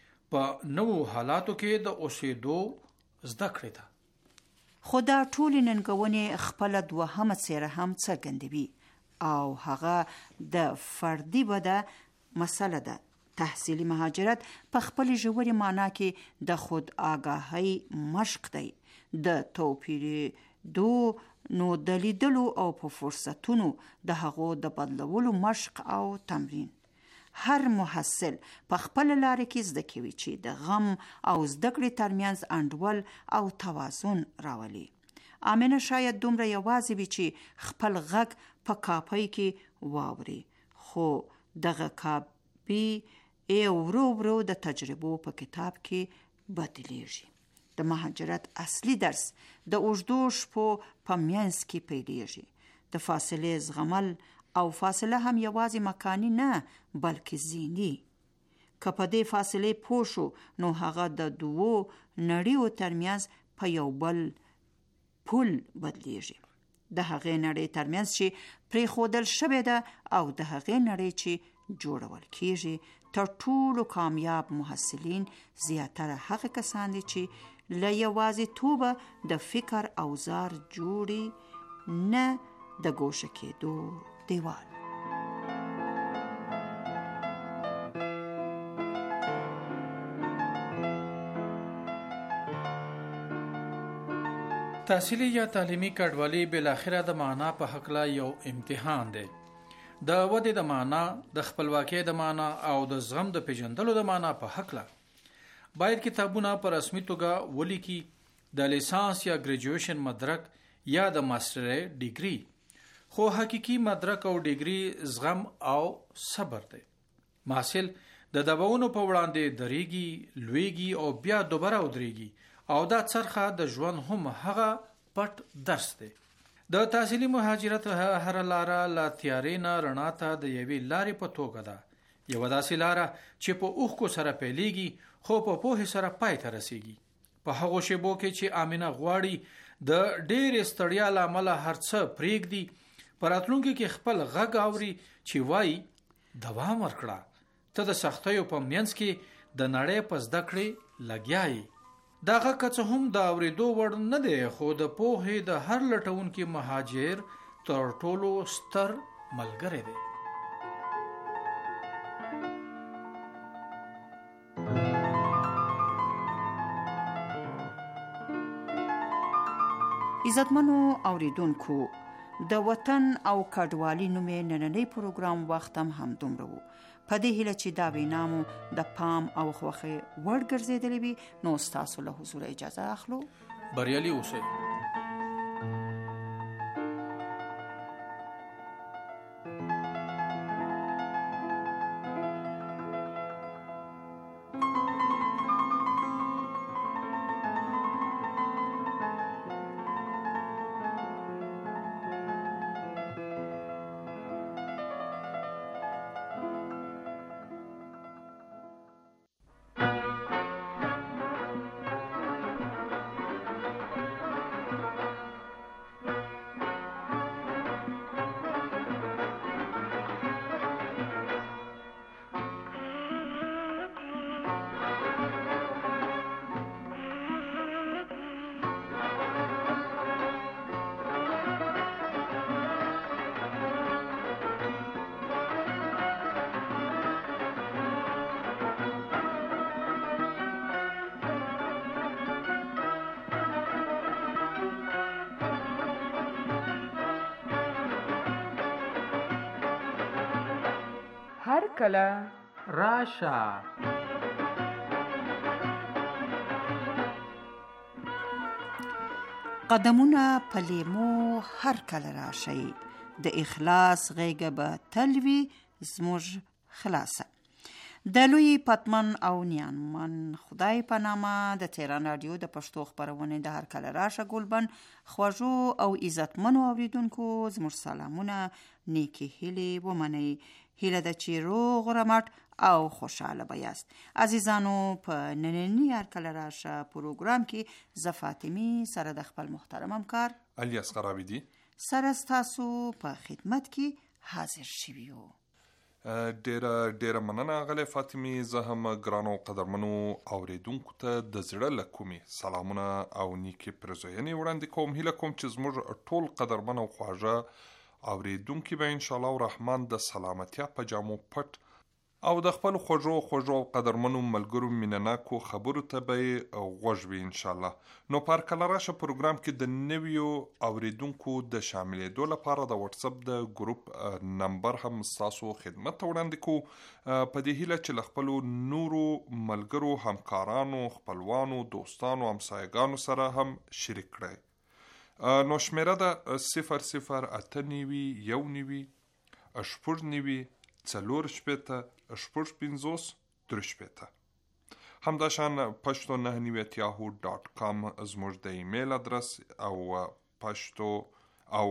په نوو حالاتو کې د اوسېدو زده کړې ته. خو دا ټولې ننګونې خپله دوهمه څېره هم څرګندوي او هغه د فردي وده مسله ده. تحصیلي مهاجرت په خپل ژورې معنا کې د خود آگاهۍ مشق دی، د توپیرېدو نو د لیدلو او په فرصتونو د هغو د بدلولو مشق او تمرین. هر محصل په خپل لارې کې زده کوي چې د غم او زده کړې ترمنځ انډول او توازن راولي. آمینه شاید دومره یوازې وي چې خپل غږ په کاپۍ کې واوري، خو دغه کاپي ورو ورو د تجربو په کتاب کې بدلیږي. د مهاجرت اصلي درس د اوږدو شپو په منځ کې پیلېږي. د فاصلې زغمل او فاصله هم یوازې مکاني نه بلکې ذهني. که په دې فاصلې پوه شو نو هغه د دوو نړیو ترمنځ په یو بل پل بدلیږي. د هغې نړۍ ترمنځ چې پرېښودل شوې ده او د هغې نړۍ چې جوړول کیږي. تر ټولو کامیاب محصلین زیاتره هغه کسان دي چې له یوازیتوبه د فکر اوزار جوړي، نه د ګوښه کېدو دیوال. تحصیلي یا تعلیمي کډوالي بالاخره د معنا په حقله یو امتحان دی. د ودې د معنا، د خپلواکۍ د معنا او د زغم د پیژندلو د معنا په حقله باید کتابونه په رسمي توګه ولیکي، د لیسانس یا ګریجویشن مدرک یا د ماسترۍ ډیګري. خو حقیقي مدرک او ډیګري زغم او صبر دی. محصل د دباونو په وړاندې درېږي، لویږي او بیا دوباره ودرېږي او دا څرخه د ژوند هم هغه پټ درس دی. د تحصیلي مهاجرت هر لاره له تیارې نه رڼا ته د یوې لارې په توګه ده. یوه داسې لاره چې په اوښکو سره پیلېږي خو په پوهې سره پای ته رسېږي. په هغو شیبو کې چې آمینه غواړي د ډېرې ستړیا له امله هر څه پرېږدي، په راتلونکي کې خپل غږ اوري چې وایي دوام ورکړه، ته د سختیو په منځ کې د نړۍ په زده کړې لګیا یې. دا غږ که څه هم د اورېدو وړ نه دی، خو د پوهې د هر لټونکي مهاجر تر ټولو ستر ملګری دی. عزتمنو اوریدونکو، د وطن او کډوالي نومې نننۍ پروګرام وخت هم همدومره و. په دې هیله چې دا وینا مو د پام او خوښۍ وړ ګرځېدلې وي، نو ستاسو له حضور اجازه اخلو. بریالي اوسئ. هر کله راشه. قدمونه په لیمو هر کله راشي، د اخلاص غیږه به تل وي زموږ خلاصه. د لوی پتمن او نیانمن خدای په نامه د تهران رادیو د پښتو خپرونې د هر کله راشه ګلبن خوږو او عزتمنو اوریدونکو زموږ سلامونه، نیکی هیلې ومنئ. هیله ده چې روغ رمټ او خوشحاله به یاست. عزیزانو، په نننی هر کله راشه پروګرام کې زه فاطمې سره د خپل محترم همکار علي اصغر عابدي سره ستاسو په خدمت کې حاضر شوي یو. ډیره مننه غلې فاطمې. زه هم ګرانو قدرمنو اوریدونکو ته د زړه له کومې سلامونه او نیکې پرزوینې وړاندې کوم. هیله کوم چې زموږ ټول قدرمن او خواږه اوریدونکي به انشاءالله الرحمن د سلامتیا په جامو پټ او د خپل خوږو او قدرمنو ملګرو مینناکو خبرو ته به غوږ وي انشاءالله. نو په هر کله راشه پروګرام کې د نویو اوریدونکو د شاملېدو لپاره د واتساپ د ګروپ نمبر هم ستاسو خدمت ته وړاندې کوو، په دې هیله چې له خپلو نورو ملګرو، همکارانو، خپلوانو، دوستانو، همسایګانو سره هم شریک کړئ. نو شمیره ده 0089 شپږ 4 شپېته شپږ 50 3 شپېته. همداشان pashto990.com زموږ د ایمیل ادرس او پښتو او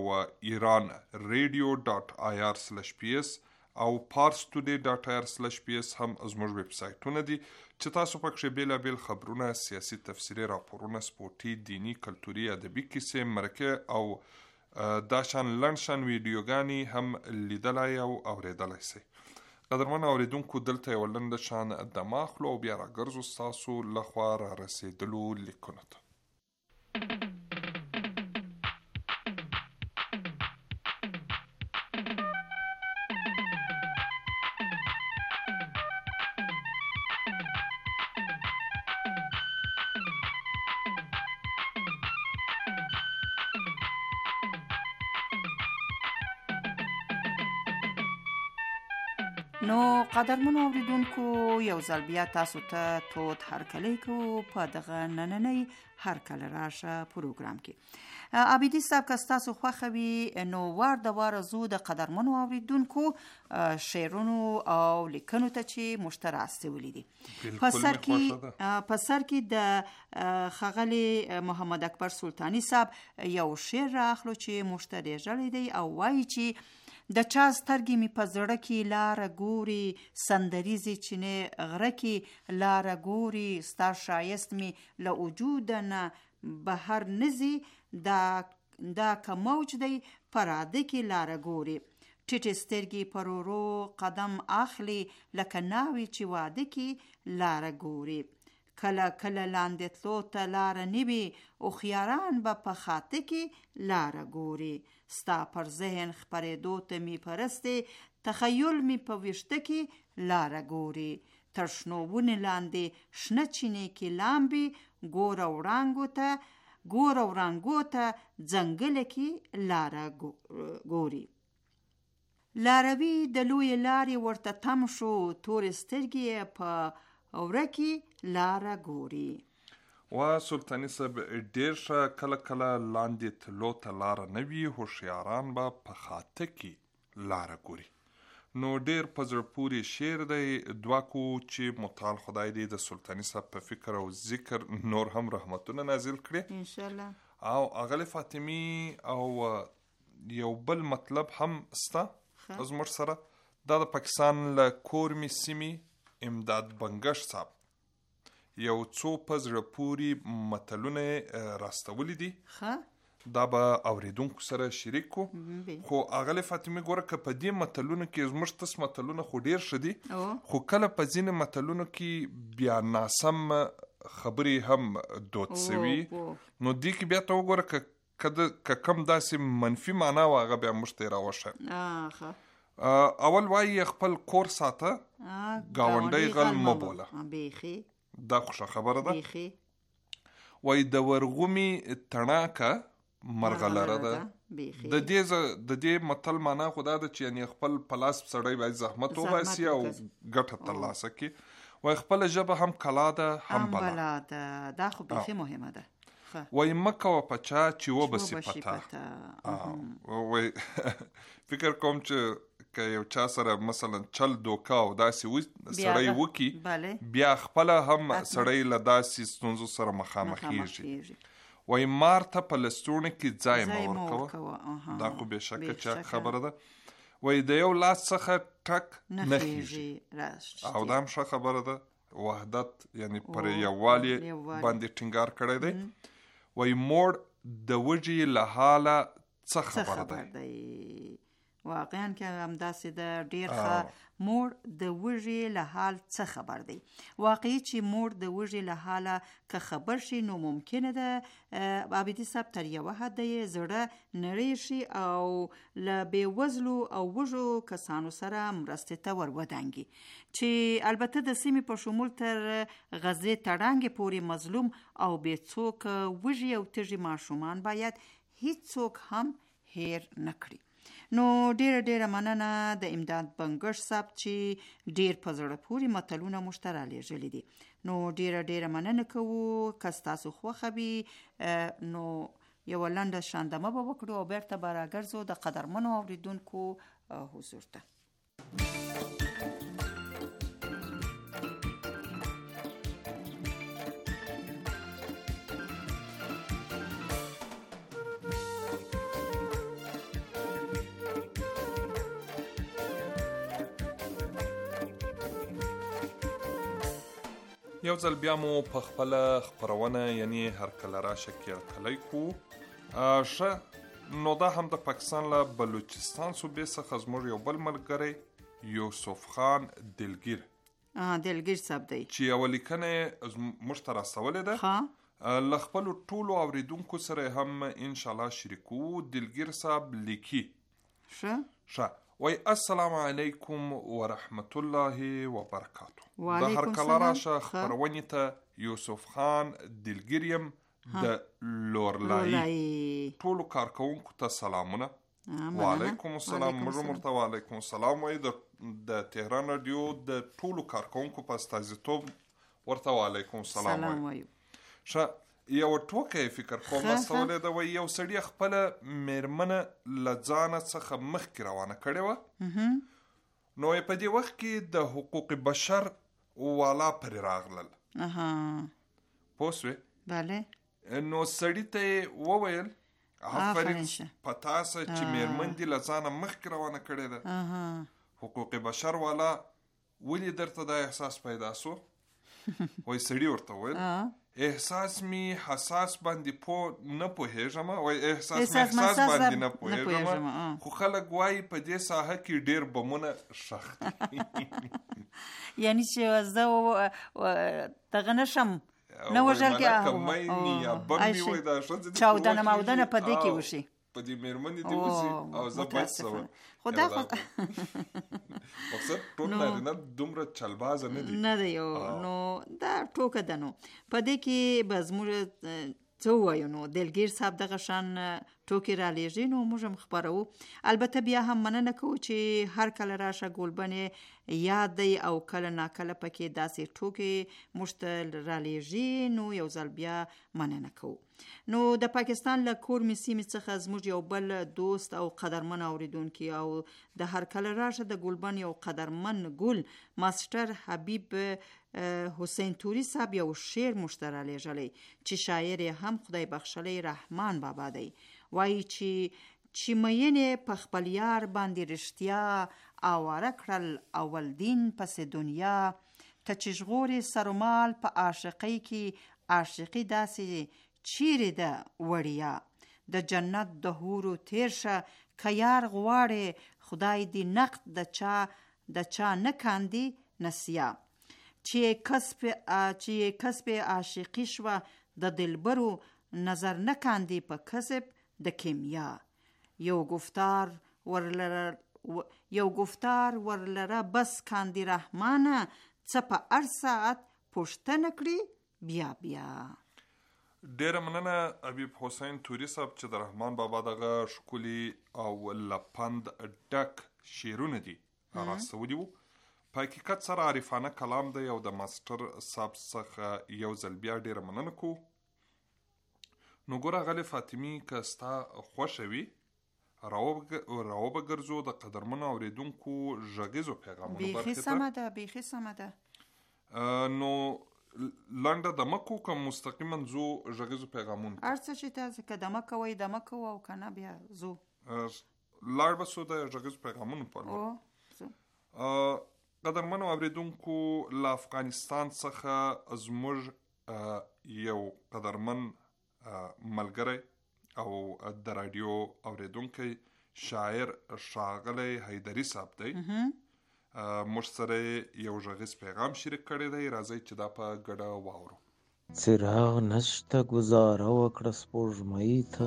iranradio.ir/ps او parstoday.ir/ps هم زموږ ویب سایټونه دي چې تاسو پکې بیلابیل خبرونه، سیاسي تفسیري راپورونه، سپورتي، دینی، کلتوري، ادبي کیسې، مرکه او دا شان لنډ شان ویډیوګانې هم لیدلای او اوریدلای شئ. قدرمن اوریدونکو، دلته یو لنډ شان دماخلو او بیا راګرځو ستاسو لخوا را رسېدلو لیکونو ته. نو قدرمنو اوریدونکو، یو ځل بیا تاسو ته تود هرکلی کوو په دغه نننۍ هرکله راشه پروګرام کې. عابدي صاحب که ستاسو خوښه وي نو وار د واره زو د قدرمنو اوریدونکو شعرونو او لیکنو ته چې موږ ته راستولی دي. په سر کې د ښاغلي محمد اکبر سلطاني صاحب یو شعر رااخلو چې موږ ته ډېر ژړی دی او وایي چې د چا سترګې می په زړه کې لاره ګوري، سندریزې چینې غره کې لاره ګوري، ستا شایست می له وجود نه بهر نزي، دا که موج دی پراده کې لاره ګوري، ټیټې سترګې پر ورو قدم اخلي لکه ناوې چې واده کې لاره ګوري، کله کله لاندې تلو ته لاره نه وي، هوښیاران به په خاطه کې لاره ګوري، ستا پر ذهن خپرېدو ته می پرستې، تخیل می په ویښته کې لاره ګوري، تر شنو ونې لاندې شنه چینې کې لامبي، ګوره وړانګو ته ځنګله کې لاره ګوري، لاروي د لوی لارې ورته تم شو، تورې سترګې په اوره کې لاره ګوري. وا سلطاني صاحب، ډېر ښه. کله کله لاندې تلو ته لاره نه وي، هوښیاران به په خاطه کې لاره ګوري. نو ډېر په زړه پورې شعر دی. دعا کوو چې متعال خدای دې د سلطاني صاحب په فکر او ذکر نور هم رحمتونه نازل کړي انشاءالله. او اغلې فاطمي او یو بل مطلب هم ستا زموږ سره، دا د پاکستان له کورمې سیمې امداد بنګش صاحب یو څو په زړه پورې متلونه راستولی دي. دا به اوریدونکو سره شریک کو. خو اغلې فاطمه ګوره که په دې متلونو کې زموږ تس متلونه خو ډیر ښه دي، خو کله په ځینې متلونو کې بیا ناسم خبرې هم دود سوي، نو دې کې بیا ته وګوره که کم داسې منفي معنا و هغه بیا موږ ته یې راوښه. اول وایي خپل کور ساته، ګاونډی غل مه بوله. دا خوشه خبره ده. وایي د ورغومي تڼاکه مرغلره ده. د دې متل معنا خو دا ده چې یعنی خپل په لاس سړی باید زحمت وباسي او ګټه ترلاسه کړي. وایي خپله ژبه هم کلا ده هم بلا ده. دا خو بیخي مهمه ده. وایي مه کوه په چا چې وبسي پته. وایي فکر کوم چې که یو چا سره مثلا چل دوکا او داسې سړی وکي، بیا خپله هم سړی له داسې ستونزو سره مخامخېږي. وایي مار ته په لستوڼي کې ځای مه ورکوه. دا خو بېشکه چاک خبره ده. وایي د یو لاس څخه ټک نه خېږي. او دا هم ښه خبره ده. وحدت یعنی پر یووالي باندې ټینګار کړی دی. وایي موړ د وږي له حاله څه خبر دی. واقعا که همداسې د ډېر ښه موړ د وږي له حال څه خبر دی. واقعي چې موړ د وږي له حاله که خبر شي نو ممکنه ده عابدي صاحب تر یوه حده یې زړه نری شي او له بېوزلو او وږو کسانو سره مرستې ته ور ودانګي، چې البته د سیمې په شمول تر غزې تړانګې پورې مظلوم او بېڅوکه وږي او تږي ماشومان باید هیڅوک هم هیر نه کړي. نو ډیره مننه د امداد بنګش صاحب چې ډیر په زړه پورې متلونه موږ ته رالیږلي دي. نو ډیره مننه کوو. که ستاسو خوښه وي نو یوه لنډه شاندمه به وکړو او بیرته به راګرځو د قدرمنو اوریدونکو حضور ته. یو ځل بیا مو په خپل خپرونه یعنی هر کله راشه کې کلی کو نو دا هم د پاکستان له بلوچستان صوبې څخه زموږ یو بل ملګری یوسف خان دلګیر دلګیر صاحب دی چې یو لیکنه موږ ته راستولې ده له خپلو ټولو اوریدونکو سره هم انشاءالله شریکو. دلګیر صاحب لیکي ښه وای السلام علیکم ورحمت الله وبرکاتو. د هر کله راشه خپرونې ته یوسف خان دلګیر یم د لورلای ټولو کارکونکو ته سلامونه. وعلیکم السلام. موږ مرته وعلیکم السلام وای د تهران رادیو د ټولو کارکونکو په استازیتوب ورته وعلیکم السلام وای. ښه یو ټوکه فکر کوم راستولې ده وای یو سړی خپل میرمنه له ځانه څخه مخکې روانه کړې وه نو په دې وخت کې د حقوق بشر والا پرې راغلل پوه سوې بله نو سړي ته یې وویل آفرین په تاسه چې میرمن دې له ځانه مخکې روانه کړې ده حقوق بشر والا ولې درته دا احساس پیدا سو وای سړي ورته وویل احساس می حساس باندې پو نه پوهیږم وای احساس باندې نه پوهیږم خو خلک وای په دې ساحه کې ډیر بمونه شخت یعنی چې زه دغه نشم نه وژل کې چاودنه ماودنه په دې کې وشي په دې میرمنې دې وشي او زه بس سوم خدا مقصد ټول نارینه دومره چلبازه نه دی نو دا ټوکه ده. نو په دې کې به زموږ څه ووایو نو دلګیر صاحب دغه شان ټوکې رالیږي نو موږ هم خپروو. البته بیا هم مننه کوو چې هر کله راشه ګلبنې یاد دی او کله ناکله پکې داسې ټوکې موږ ته رالیږي نو یو ځل بیا مننه کوو. نو د پاکستان له کورمې سیمې څخه زموږ یو بل دوست او قدرمن اوریدونکي او د هر کله راشه د ګلبن یو قدرمن ګل ماسټر حبیب حسین توری صاحب یو شعر موږ ته رالیږلی چې شاعر هم خدای بخښلی رحمان بابا دی. وایي چې مینې په خپل یار باندې رښتیا آواره کړل اول دین پسې دنیا ته چې ژغورې سرومال په عاشقۍ کې عاشقي داسې چیرې ده وړیا د جنت د حورو تیر شه که یار غواړې خدای دې نقد د چا نه کاندي نسیا چې کسب عاشقي شوه د دلبرو نظر نه کاندي په کسب د کیمیا یو گفتار ورلره بس کاندي رحمانه څه په هر ساعت پوښتنه کړي بیا بیا. ډیره مننه حبیب حسین توری صاحب چې د رحمان بابا دغه ښکلي او لپند ډک شعرونه دي راستولي وو. په حقیقت سره عارفانه کلام دی او د ماسټر صاحب څخه یو ځل بیا ډیره مننه کوو. نو ګوره غلې فاطمي که ستا خوښه وي راوبه ګرځو د قدرمنو اوریدونکو غږیزو پیغامونو برخې ته. بیخي سمه ده. نو لنډه دمه کو که مستقیما زو غږیزو پیغامونو هر څه چې تاسو که دمه کوئ دمه کوو او که نه بیا زو لاړ به سو د غږیزو پیغامونو په لور. قدرمنو اوریدونکو له افغانستان څخه زموږ یو قدرمن ملګری او د رادیو اوریدونکی شاعر ښاغلی حیدري صاحب دی موږ سره یو غږیز پیغام شریک کړی دی. راځئ چې دا په ګډه واورو. څراغ نشته گزاره وکړه سپوږمۍ ته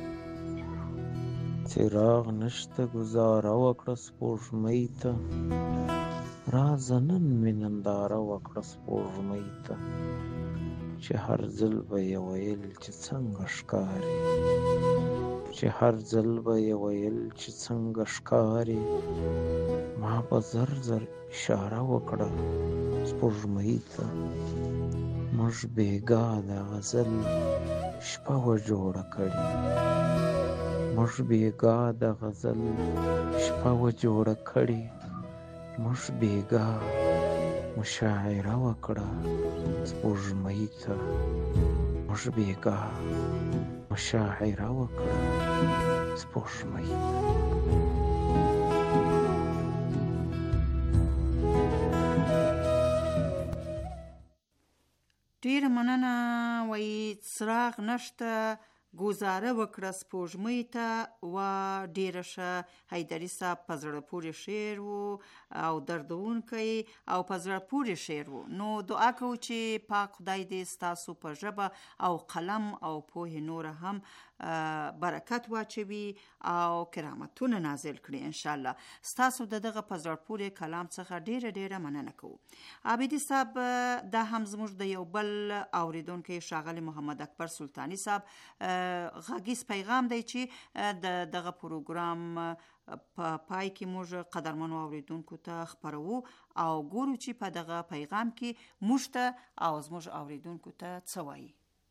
څراغ نشته گزاره وکړه سپوږمۍ ته راځه نن مې ننداره وکړه سپوږمۍ ته چې هر ځل به یې ویل چې څنګه ښکاري چې هر ځل به یې ویل چې څنګه ښکاري ما په زر زر اشاره وکړه سپوږمۍ ته موږ بېګا د غزل شپه و جوړه کړې موږ بېګا د غزل شپه و جوړه کړې موږ بېګا مشاعره وکړه سپوږمۍ ته موږ بېګا مشاعره وکړه سپوږمۍ ته. ډیره مننه. وایي څراغ نشته، ګزاره وکړه سپوږمۍ ته، و ډیره ښه. حیدري صاحب په زړه پورې شعر و او دردونکی او په زړه پورې شعر و. نو دعا کوو چې پاک خدای دې ستاسو په ژبه او قلم او پوهې نور هم برکت واچوي او کرامتونه نازل کړي انشاءالله. ستاسو دغه په زړه پورې کلام څخه ډیره ډیره مننه کوو. عابدي صاحب دا هم زموږ د یو بل اوریدونکي ښاغلي محمد اکبر سلطاني صاحب غږیز پیغام دی چې دغه پروګرام په پای کې موږ قدرمنو اوریدونکو ته خپروو او ګورو چې په دغه پیغام کې موږ ته او زموږ اوریدونکو ته څه وایي.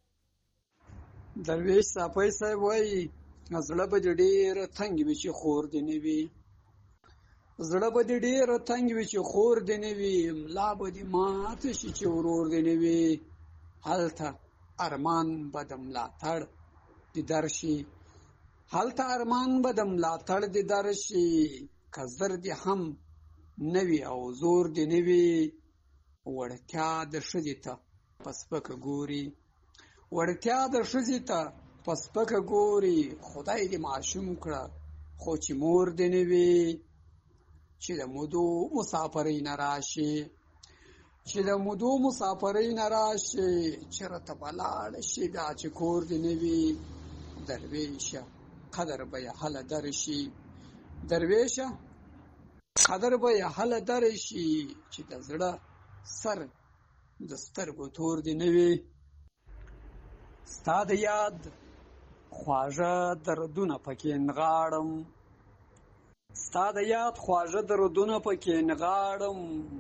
درویش صافی صاحب وایي زړه به دې ډېره تنګ وي چې خور دې نه وي، زړه به دې ډېره تنګ وي چې خور دې نه وي، ملا به دې ماته شي چې ورور دې نه وي، هلته ارمان به د ملاتړ دې درشي، هلته ارمان به د ملاتړ دې درشي، که زر دې هم نه وي او زور دې نه وي، وړتیا د ښځې ته په سپکه ګوري، وړتیا د ښځې ته په سپکه ګوري، خدای دې معشوم کړه خو چې مور دې نه وي، چې د مودو مسافرۍ نه راشي، چې د مودو مسافرۍ نه راشي، چېرته به لاړه شي بیا چې کور دې نه وي، درویشه قدر به یې هله درشي، درویشه قدر به یې هله درشي، چې د زړه سر د سترګو تور دې نه وي، ستا د یاد خواږه دردونه پکې نغاړم، ستا د یاد خواږه دردونه پکې نغاړم،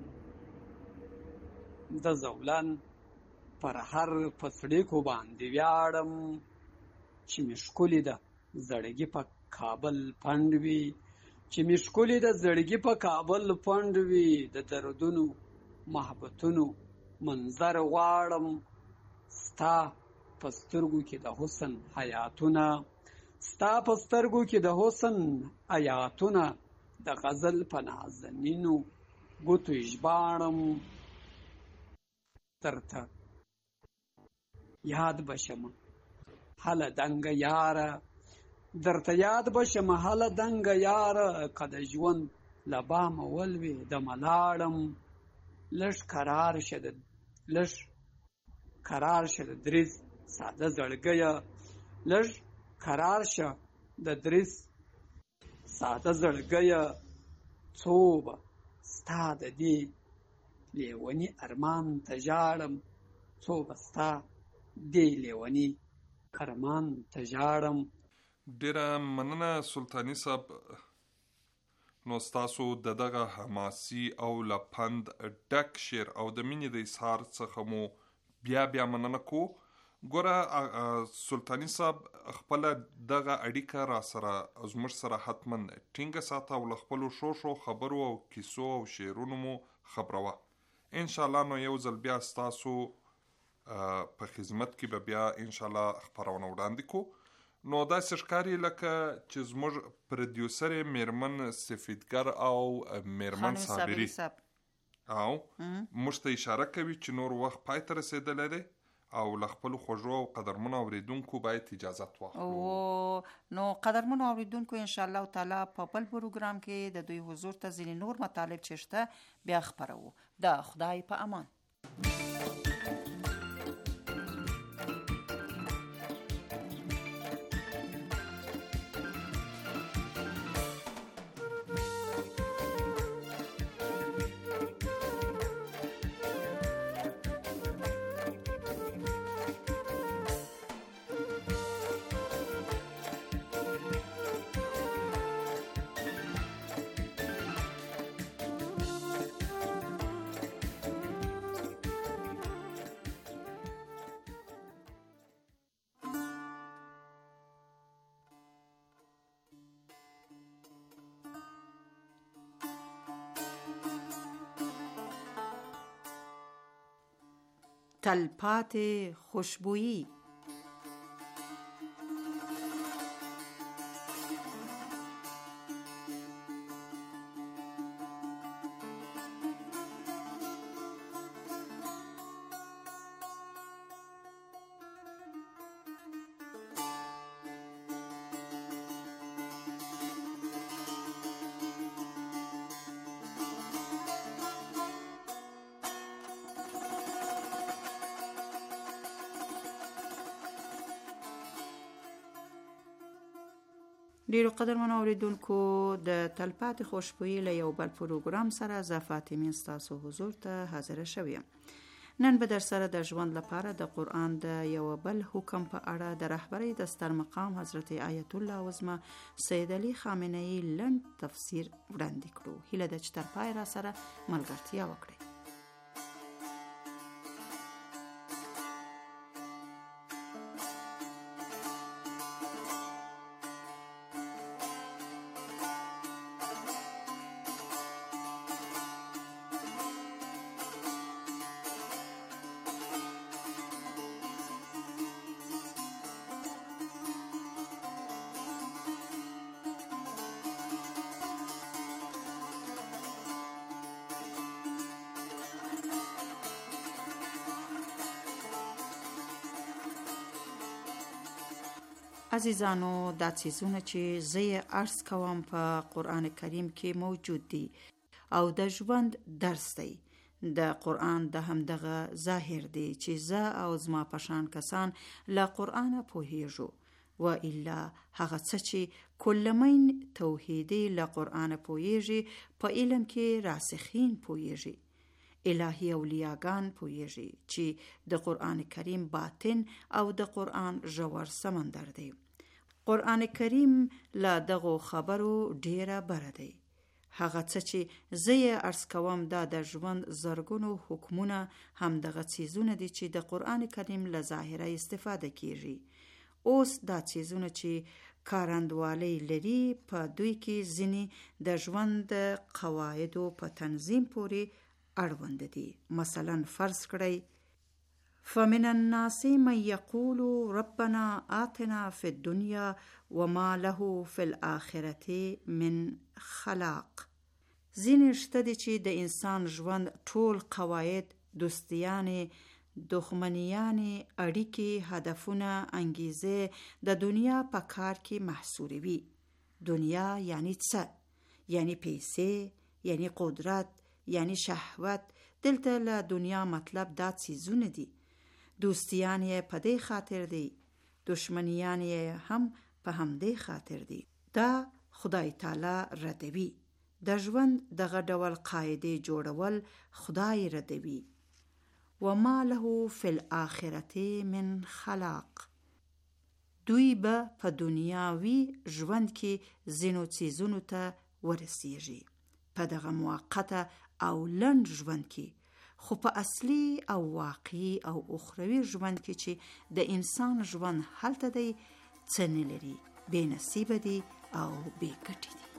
د زولن پر هر پڅړیکو باندې ویاړم، چې مې ښکلې ده زړګي په کابل پنډ وي، چې مې ښکلې ده زړګي په کابل پنډ وي، د دردونو محبتونو منظر غواړم، ستا په سترګو کې د حسن حیاتونه، ستا په سترګو کې د حسن حیاتونه، د غزل په نازنینو ګوتو ژباړم، درته یاد بشم هله دنګه یاره، درته یاد بشم هله دنګه یاره، که د ژوند له بامه ولوې د ملاړم، لږ کرار شه د دریځ ساده زړګیه، لږ کرار شه د دریځ ساده زړګیه، څو به ستا د دې لیوني ارمان ته ژاړم، څو به ستا دې لیوني ارمان ته ژاړم. ډیره مننه سلطاني صاحب. نو ستاسو د دغه حماسي او لپند ډک شعر او د مینې د اظهار څخه مو بیا مننه کو. ګوره سلطاني صاحب خپل دغه اړیکه را سره زموږ سره حتما ټینګه ساته او له خپلو شو خبرو او کیسو او شعرونو مو خبروه. ان شاء الله نو یو ځل بیا ستاسو په خدمت کې به بیا ان شاء الله خبرونه وړاندې کو. نو دا ښکاري لکه چې زموږ پروډوسر میرمن سفیدګر او میرمن صابری او موږ ته اشاره کوي چې نور وخت پای ته رسیدلی دی او له خپلو خوږو او قدرمنو اوریدونکو باید اجازت واخلو. نو قدرمنو اوریدونکو ان شاء الله تعالی په بل پروګرام کې د دوی حضور ته ځینې نور مطالب چې شته بیا خپروو. د خدای په امان. تلپاتې خوشبویی. ډیرو قدرمنو اوریدونکو د تلپاتې خوشبويي له یو بل پروګرام سره زه فاطمه ستاسو حضور ته حاضر شوم. نن به در سره د ژوند لپاره د قرآن د یو بل حکم په اړه د رهبری د ستر مقام حضرت آیت الله عظمه سید علي خامنه‌ای لنډ تفسیر وړاندې کړو. هیله ده چې تر پای را سره ملګرتیا وکړئ. عزیزانو، دا څیزونه چې زه یې عرض کوم په قرآن کریم کې موجود دي او د ژوند درس دی. د قرآن د همدغه ظاهر دی چې زه او زما پشان کسان له قرآن پوهیږو، و الا هغه څه چې کلمین توحیدی له قرآن پوهیږي په علم کې راسخین پوهیږي. الهی اولیاگان پوهیږي چې د قرآن کریم باطن او د قرآن ژور سمندر دی. قرآن کریم له دغو خبرو ډیره بره دی. هغه څه چې زه یې عرض کوم دا د ژوند زرګونو حکمونه همدغه څیزونه دي چې د قرآن کریم له ظاهره استفاده کیږي. اوس دا څیزونه چې کارندوالی لري په دوی کې ځینې د ژوند قواعدو په تنظیم پورې اړوند دي. مثلا فرض کړئ فمن الناس من یقول ربنا آتنا فی الدنیا وما له فی الآخرة من خلاق. ځینې شته دي چې د انسان ژوند ټول قواعد، دوستیانې، دښمنیانې، اړیکې، هدفونه، انګیزې د دنیا په کار کې محصوروي. دنیا یعنی څه؟ یعنی پیسې، یعنی قدرت، یعنی شهوت. دلته له دنیا مطلب دا څیزونه دي. دوستیان یې په دې خاطر دي، دشمنیان یې هم په همدې خاطر دي. دا خدای تعالی ردوي. د ژوند دغه ډول قاعدې جوړول خدای ردوي. وما له فی الآخرة من خلاق. دوی به په دنیاوی ژوند کې ځینو څیزونو ته ورسیږي په دغه موقته او لنډ ژوند کې، خو په اصلي او واقعي او اخروی ژوند کې چې د انسان ژوند هلته دی څه نه لري، بې نصیبه دي او بې ګټې دي.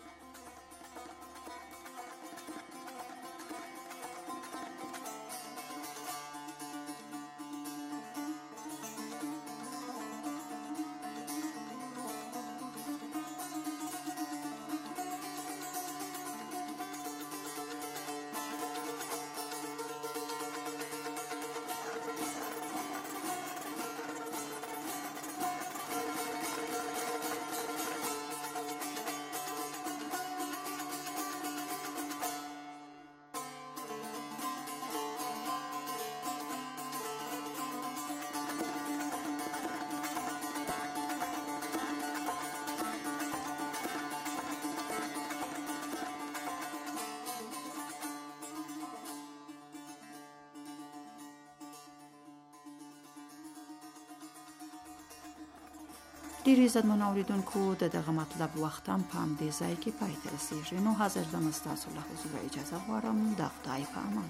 ډیر عزتمن اوریدونکو، د دغه مطلب وخت هم په همدې ځای کې پای ته رسیږي. نو حاضر زم ستاسو له حضور اجازه غواړم. د خدای په امان.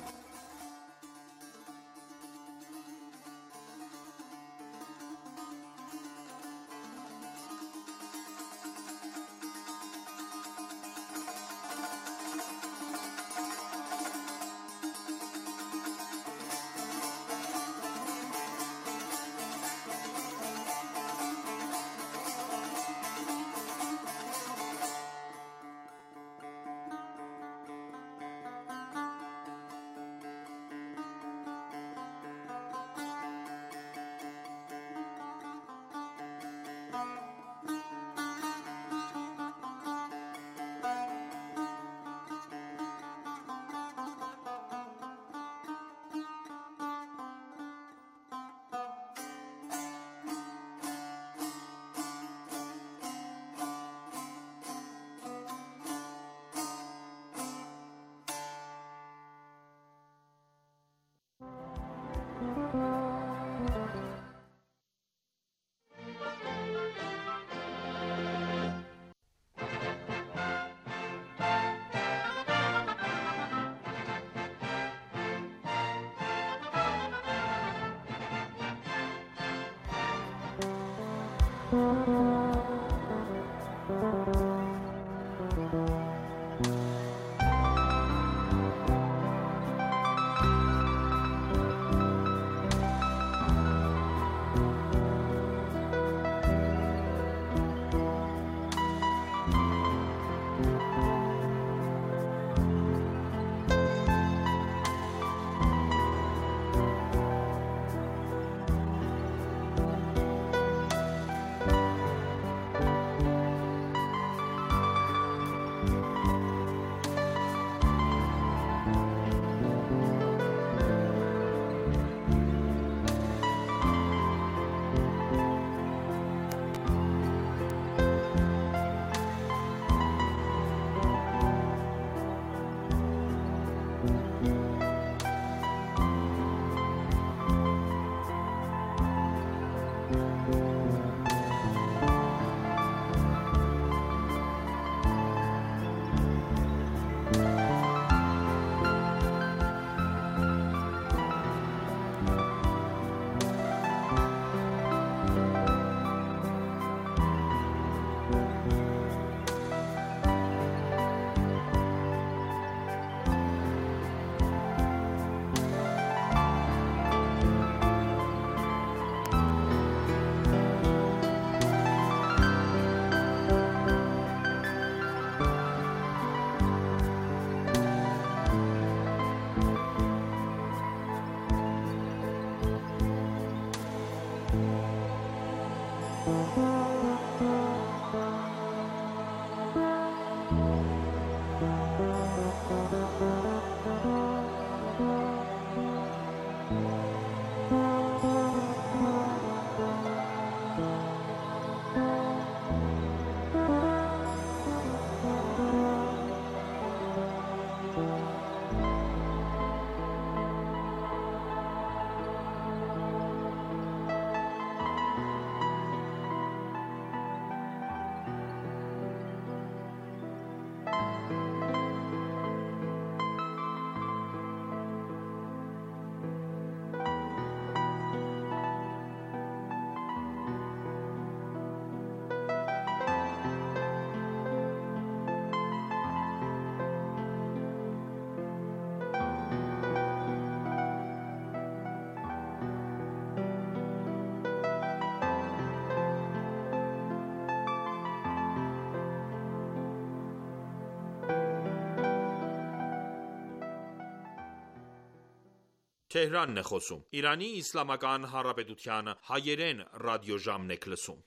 Թեհրանն է խոսում։ Իրանի Իսլամական Հանրապետության հայերեն ռադիոժամն եք լսում։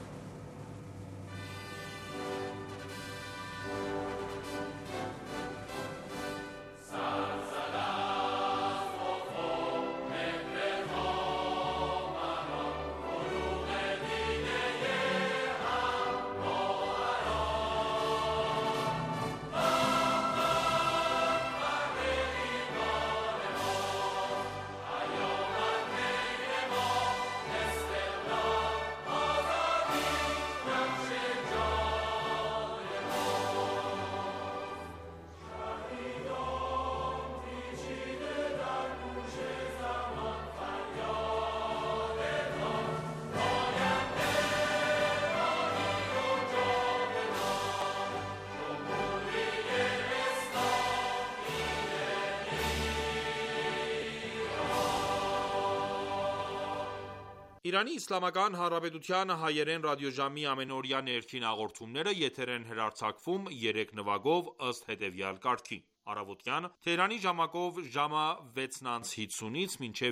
Իրանի Իսլամական Հանրապետության հայերեն ռադիոժամի ամենօրյա ներքին հաղորդումները եթեր են հեռարձակվում 3 նվագով ըստ հետևյալ կարգի. Առավոտյան Թեհրանի ժամակով ժամը 6:50-ից մինչև